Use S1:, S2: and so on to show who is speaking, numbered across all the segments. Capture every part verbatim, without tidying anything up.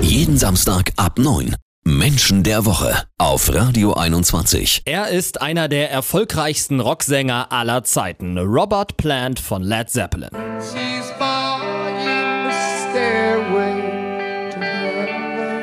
S1: Jeden Samstag ab neun. Menschen der Woche auf Radio einundzwanzig.
S2: Er ist einer der erfolgreichsten Rocksänger aller Zeiten, Robert Plant von Led Zeppelin.
S3: She's buying the stairway to heaven.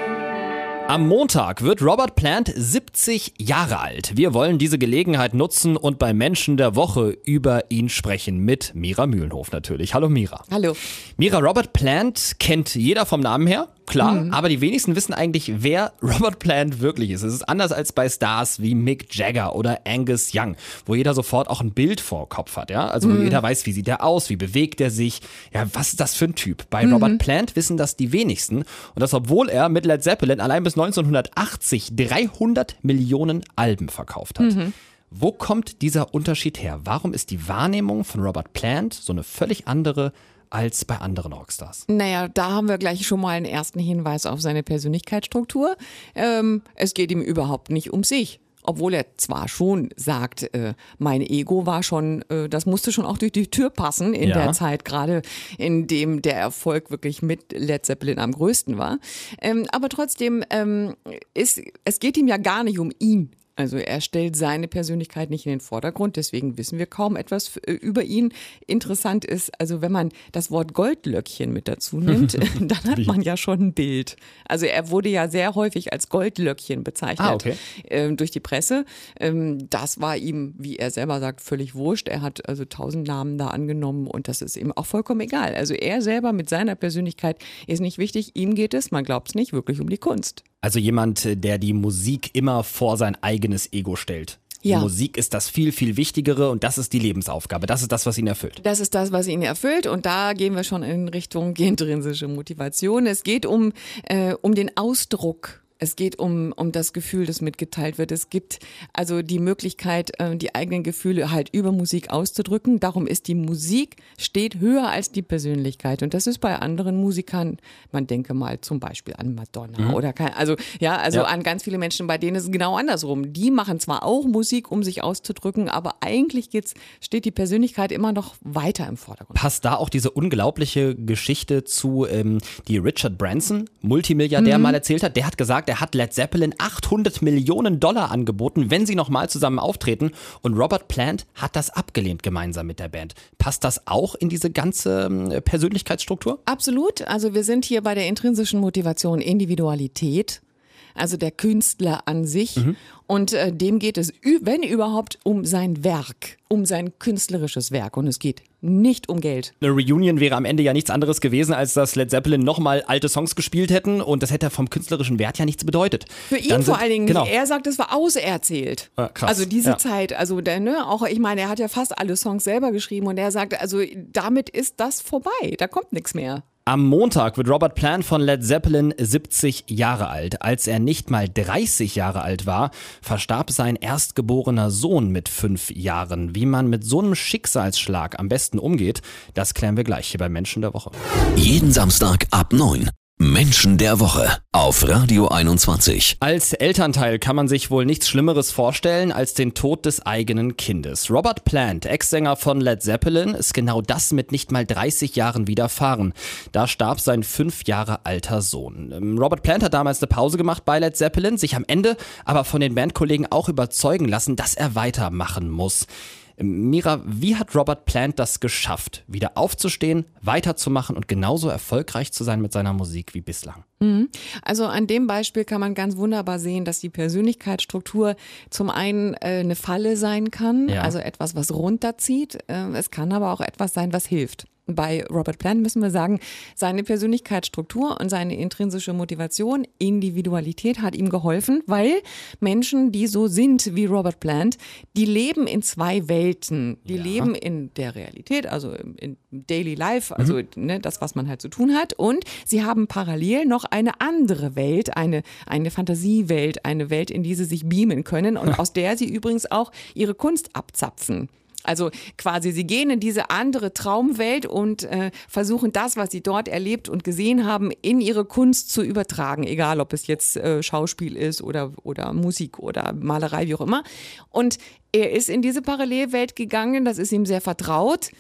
S2: Am Montag wird Robert Plant siebzig Jahre alt. Wir wollen diese Gelegenheit nutzen und bei Menschen der Woche über ihn sprechen mit Mira Mühlenhof natürlich. Hallo Mira.
S4: Hallo.
S2: Mira, Robert Plant kennt jeder vom Namen her. Klar, mhm. aber die wenigsten wissen eigentlich, wer Robert Plant wirklich ist. Es ist anders als bei Stars wie Mick Jagger oder Angus Young, wo jeder sofort auch ein Bild vor Kopf hat. Ja? Also wo mhm. jeder weiß, wie sieht er aus, wie bewegt er sich, ja, was ist das für ein Typ. Bei mhm. Robert Plant wissen das die wenigsten. Und das, obwohl er mit Led Zeppelin allein bis neunzehnhundertachtzig dreihundert Millionen Alben verkauft hat. Mhm. Wo kommt dieser Unterschied her? Warum ist die Wahrnehmung von Robert Plant so eine völlig andere als bei anderen Rockstars?
S4: Naja, da haben wir gleich schon mal einen ersten Hinweis auf seine Persönlichkeitsstruktur. Ähm, es geht ihm überhaupt nicht um sich. Obwohl er zwar schon sagt, äh, mein Ego war schon, äh, das musste schon auch durch die Tür passen in ja. der Zeit, gerade in dem der Erfolg wirklich mit Led Zeppelin am größten war. Ähm, aber trotzdem, ähm, ist, es geht ihm ja gar nicht um ihn. Also er stellt seine Persönlichkeit nicht in den Vordergrund, deswegen wissen wir kaum etwas über ihn. Interessant ist, also wenn man das Wort Goldlöckchen mit dazu nimmt, dann hat man ja schon ein Bild. Also er wurde ja sehr häufig als Goldlöckchen bezeichnet ah, okay. äh, durch die Presse. Ähm, das war ihm, wie er selber sagt, völlig wurscht. Er hat also tausend Namen da angenommen und das ist ihm auch vollkommen egal. Also er selber mit seiner Persönlichkeit ist nicht wichtig. Ihm geht es, man glaubt es nicht, wirklich um die Kunst.
S2: Also jemand, der die Musik immer vor sein eigenes Ego stellt. Ja. Die Musik ist das viel, viel Wichtigere und das ist die Lebensaufgabe. Das ist das, was ihn erfüllt.
S4: Das ist das, was ihn erfüllt und da gehen wir schon in Richtung intrinsische Motivation. Es geht um, äh, um den Ausdruck. Es geht um, um das Gefühl, das mitgeteilt wird. Es gibt also die Möglichkeit, die eigenen Gefühle halt über Musik auszudrücken. Darum ist die Musik, steht höher als die Persönlichkeit. Und das ist bei anderen Musikern, man denke mal zum Beispiel an Madonna mhm. oder kein, also ja, also ja. an ganz viele Menschen, bei denen ist es genau andersrum. Die machen zwar auch Musik, um sich auszudrücken, aber eigentlich geht's, steht die Persönlichkeit immer noch weiter im Vordergrund.
S2: Passt da auch diese unglaubliche Geschichte zu, ähm, die Richard Branson, Multimilliardär, mhm. mal erzählt hat? Der hat gesagt, er hat Led Zeppelin achthundert Millionen Dollar angeboten, wenn sie nochmal zusammen auftreten. Und Robert Plant hat das abgelehnt gemeinsam mit der Band. Passt das auch in diese ganze äh, Persönlichkeitsstruktur?
S4: Absolut. Also wir sind hier bei der intrinsischen Motivation Individualität. Also der Künstler an sich. Mhm. Und äh, dem geht es, wenn überhaupt, um sein Werk, um sein künstlerisches Werk. Und es geht nicht um Geld.
S2: Eine Reunion wäre am Ende ja nichts anderes gewesen, als dass Led Zeppelin nochmal alte Songs gespielt hätten. Und das hätte vom künstlerischen Wert ja nichts bedeutet.
S4: Für ihn Dann vor sind, allen Dingen. Genau. Er sagt, es war auserzählt.
S2: Ah, krass.
S4: Also diese
S2: ja.
S4: Zeit. Also der, ne, auch ich meine, er hat ja fast alle Songs selber geschrieben. Und er sagt, also damit ist das vorbei. Da kommt nichts mehr.
S2: Am Montag wird Robert Plant von Led Zeppelin siebzig Jahre alt. Als er nicht mal dreißig Jahre alt war, verstarb sein erstgeborener Sohn mit fünf Jahren. Wie man mit so einem Schicksalsschlag am besten umgeht, das klären wir gleich hier bei Menschen der Woche.
S1: Jeden Samstag ab neun. Menschen der Woche auf Radio einundzwanzig.
S2: Als Elternteil kann man sich wohl nichts Schlimmeres vorstellen als den Tod des eigenen Kindes. Robert Plant, Ex-Sänger von Led Zeppelin, ist genau das mit nicht mal dreißig Jahren widerfahren. Da starb sein fünf Jahre alter Sohn. Robert Plant hat damals eine Pause gemacht bei Led Zeppelin, sich am Ende aber von den Bandkollegen auch überzeugen lassen, dass er weitermachen muss. Mira, wie hat Robert Plant das geschafft, wieder aufzustehen, weiterzumachen und genauso erfolgreich zu sein mit seiner Musik wie bislang?
S4: Also an dem Beispiel kann man ganz wunderbar sehen, dass die Persönlichkeitsstruktur zum einen äh, eine Falle sein kann, ja. also etwas, was runterzieht. Äh, es kann aber auch etwas sein, was hilft. Bei Robert Plant müssen wir sagen, seine Persönlichkeitsstruktur und seine intrinsische Motivation, Individualität hat ihm geholfen, weil Menschen, die so sind wie Robert Plant, die leben in zwei Welten. Die ja. leben in der Realität, also in Daily Life, also mhm. ne, das, was man halt zu tun hat. Und sie haben parallel noch eine andere Welt, eine, eine Fantasiewelt, eine Welt, in die sie sich beamen können und aus der sie übrigens auch ihre Kunst abzapfen. Also quasi, sie gehen in diese andere Traumwelt und äh, versuchen das, was sie dort erlebt und gesehen haben, in ihre Kunst zu übertragen. Egal, ob es jetzt äh, Schauspiel ist oder, oder Musik oder Malerei, wie auch immer. Und er ist in diese Parallelwelt gegangen, das ist ihm sehr vertraut.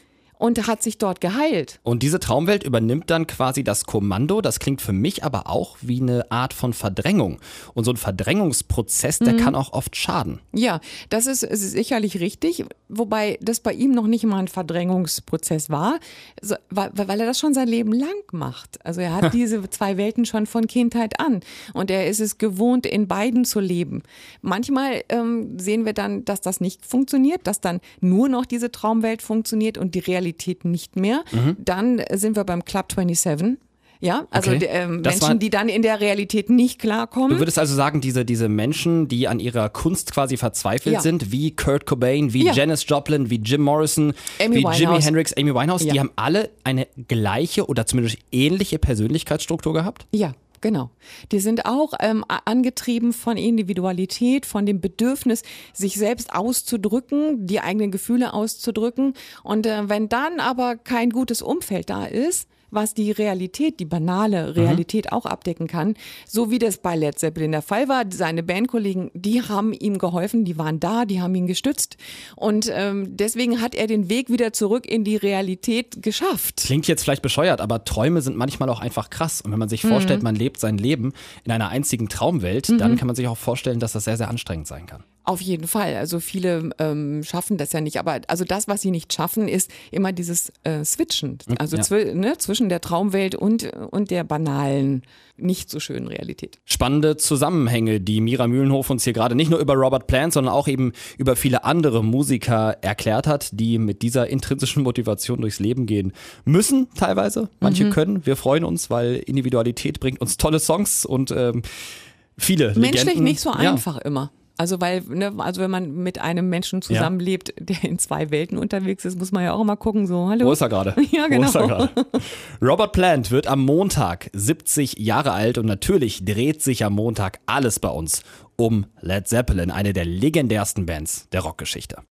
S4: und hat sich dort geheilt.
S2: Und diese Traumwelt übernimmt dann quasi das Kommando. Das klingt für mich aber auch wie eine Art von Verdrängung. Und so ein Verdrängungsprozess, der mhm. kann auch oft schaden.
S4: Ja, das ist, ist sicherlich richtig, wobei das bei ihm noch nicht mal ein Verdrängungsprozess war, so, weil, weil er das schon sein Leben lang macht. Also er hat diese zwei Welten schon von Kindheit an und er ist es gewohnt, in beiden zu leben. Manchmal ähm, sehen wir dann, dass das nicht funktioniert, dass dann nur noch diese Traumwelt funktioniert und die Realität nicht mehr. Mhm. Dann sind wir beim Club siebenundzwanzig. Ja, also
S2: okay.
S4: die, äh, Menschen, die dann in der Realität nicht klarkommen.
S2: Du würdest also sagen, diese, diese Menschen, die an ihrer Kunst quasi verzweifelt
S4: ja.
S2: sind, wie Kurt Cobain, wie
S4: ja.
S2: Janis Joplin, wie Jim Morrison,
S4: Amy
S2: wie
S4: Winehouse.
S2: Jimi Hendrix, Amy Winehouse,
S4: ja.
S2: die haben alle eine gleiche oder zumindest ähnliche Persönlichkeitsstruktur gehabt?
S4: Ja. Genau. Die sind auch ähm, angetrieben von Individualität, von dem Bedürfnis, sich selbst auszudrücken, die eigenen Gefühle auszudrücken. Und äh, wenn dann aber kein gutes Umfeld da ist, was die Realität, die banale Realität mhm. auch abdecken kann, so wie das bei Led Zeppelin der Fall war. Seine Bandkollegen, die haben ihm geholfen, die waren da, die haben ihn gestützt und ähm, deswegen hat er den Weg wieder zurück in die Realität geschafft.
S2: Klingt jetzt vielleicht bescheuert, aber Träume sind manchmal auch einfach krass und wenn man sich vorstellt, mhm. man lebt sein Leben in einer einzigen Traumwelt, mhm. dann kann man sich auch vorstellen, dass das sehr, sehr anstrengend sein kann.
S4: Auf jeden Fall. Also viele ähm, schaffen das ja nicht. Aber also das, was sie nicht schaffen, ist immer dieses äh, Switchen. Also ja. zw- ne, zwischen der Traumwelt und, und der banalen, nicht so schönen Realität.
S2: Spannende Zusammenhänge, die Mira Mühlenhof uns hier gerade nicht nur über Robert Plant, sondern auch eben über viele andere Musiker erklärt hat, die mit dieser intrinsischen Motivation durchs Leben gehen müssen teilweise. Manche mhm. können. Wir freuen uns, weil Individualität bringt uns tolle Songs und ähm, viele
S4: Menschlich
S2: Legenden.
S4: nicht so
S2: ja.
S4: einfach immer. Also weil, ne, also wenn man mit einem Menschen zusammenlebt, ja. der in zwei Welten unterwegs ist, muss man ja auch immer gucken, so, hallo.
S2: Wo ist er gerade?
S4: Ja, genau.
S2: Wo ist er gerade? Robert Plant wird am Montag siebzig Jahre alt und natürlich dreht sich am Montag alles bei uns um Led Zeppelin, eine der legendärsten Bands der Rockgeschichte.